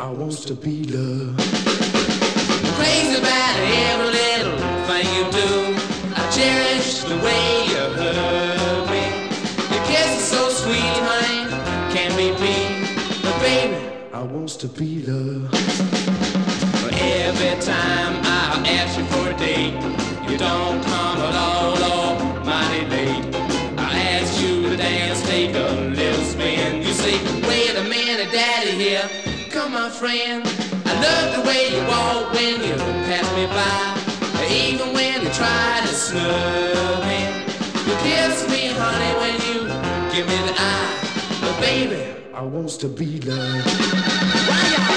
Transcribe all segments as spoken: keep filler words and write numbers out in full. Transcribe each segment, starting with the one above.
wants to be loved. Crazy about every little thing you do. I cherish the way you hug me. Your kiss is so sweet, honey, can't be beat. But baby, I wants to be loved. but every time I ask you for a date, you don't come at all, or mighty late. I ask you to dance, take a little spin. You say, wait a minute, daddy here. Come on, friend. I love the way you walk when you pass me by. Even when you try to snub me. You kiss me, honey, when you give me the eye. But baby, I wants to be loved. why y'all?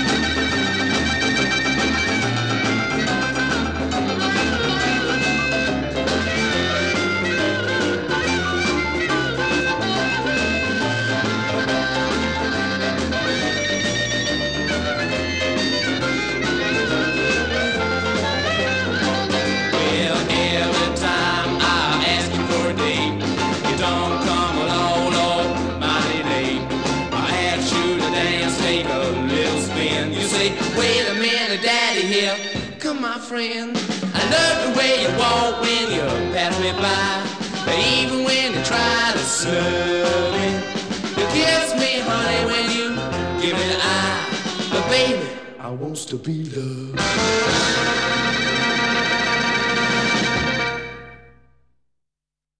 Wait a minute, daddy here. Come, my friend. I love the way you walk when you pass me by. But even when you try to snub me, you kiss me, honey, when you give me the eye. But baby, I wants to be loved.